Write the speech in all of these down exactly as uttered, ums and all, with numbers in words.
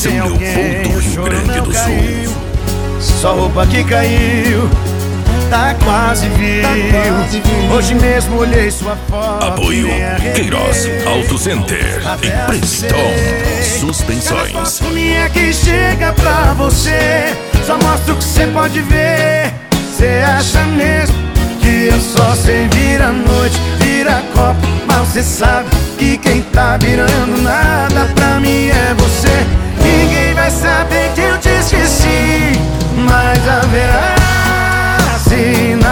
São Leopoldo, Rio Grande do Sul. Só roupa que caiu, tá quase viu. Hoje mesmo olhei sua foto. Apoio Queiroz Auto Center e Preston Suspensões. Minha que chega pra você, só mostra o que cê pode ver. Cê acha mesmo que eu só sei virar noite, virar copo, mas cê sabe que quem tá virando nada pra mim é você. Ninguém vai saber que eu te esqueci, mas haverá sinais,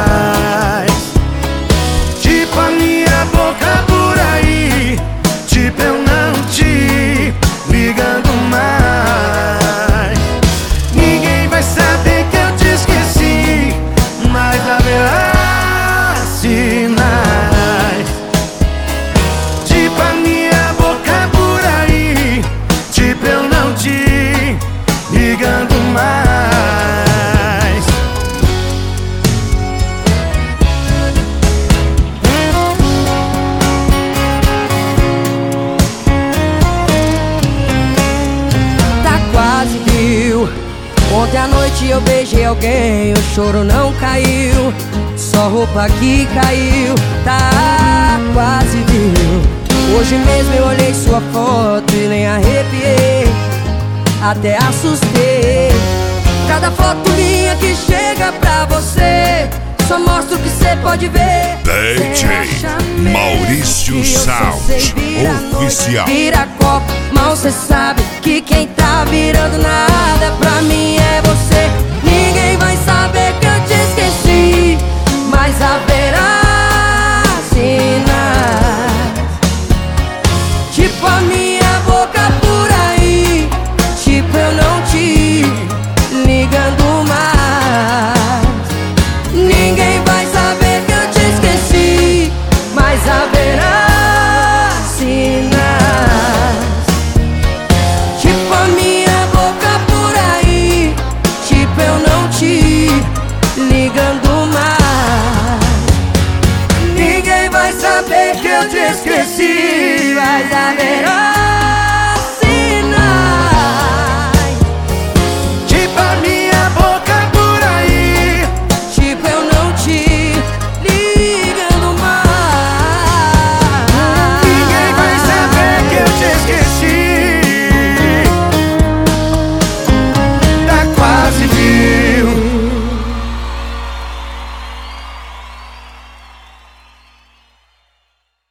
tipo a minha boca por aí, tipo eu não te ligando mais. Ninguém vai saber que eu te esqueci, mas haverá sinais, tipo a minha boca por aí, tipo eu não te ligando mais. Ontem à noite eu beijei alguém, o choro não caiu, só roupa que caiu, tá quase viu. Hoje mesmo eu olhei sua foto e nem arrepiei, até assustei. Cada foto minha que chega pra você, só mostra o que cê pode ver. D J Maurício Sound Oficial. Vira copo, mal cê sabe que quem tá virando nada